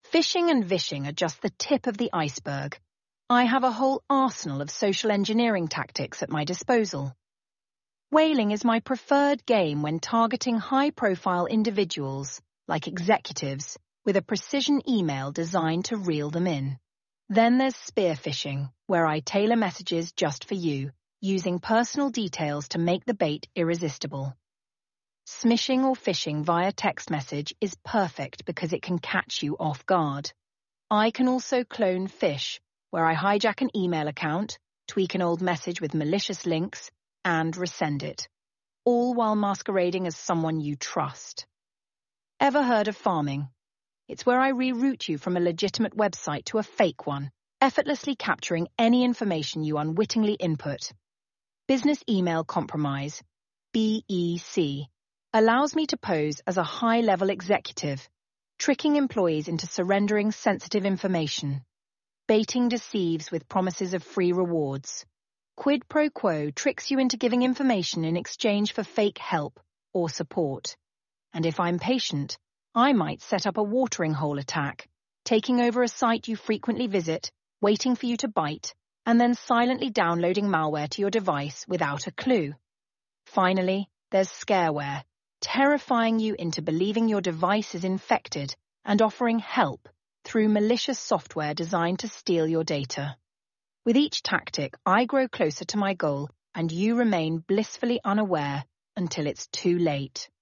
Phishing and vishing are just the tip of the iceberg. I have a whole arsenal of social engineering tactics at my disposal. Whaling is my preferred game when targeting high-profile individuals, like executives, with a precision email designed to reel them in. Then there's spear phishing, where I tailor messages just for you, using personal details to make the bait irresistible. Smishing or phishing via text message is perfect because it can catch you off guard. I can also clone phish, where I hijack an email account, tweak an old message with malicious links, and resend it, all while masquerading as someone you trust. Ever heard of farming? It's where I reroute you from a legitimate website to a fake one, effortlessly capturing any information you unwittingly input. Business Email Compromise, BEC, allows me to pose as a high-level executive, tricking employees into surrendering sensitive information. Baiting deceives with promises of free rewards. Quid pro quo tricks you into giving information in exchange for fake help or support. And if I'm patient, I might set up a watering hole attack, taking over a site you frequently visit, waiting for you to bite, and then silently downloading malware to your device without a clue. Finally, there's scareware, terrifying you into believing your device is infected and offering help through malicious software designed to steal your data. With each tactic, I grow closer to my goal, and you remain blissfully unaware until it's too late.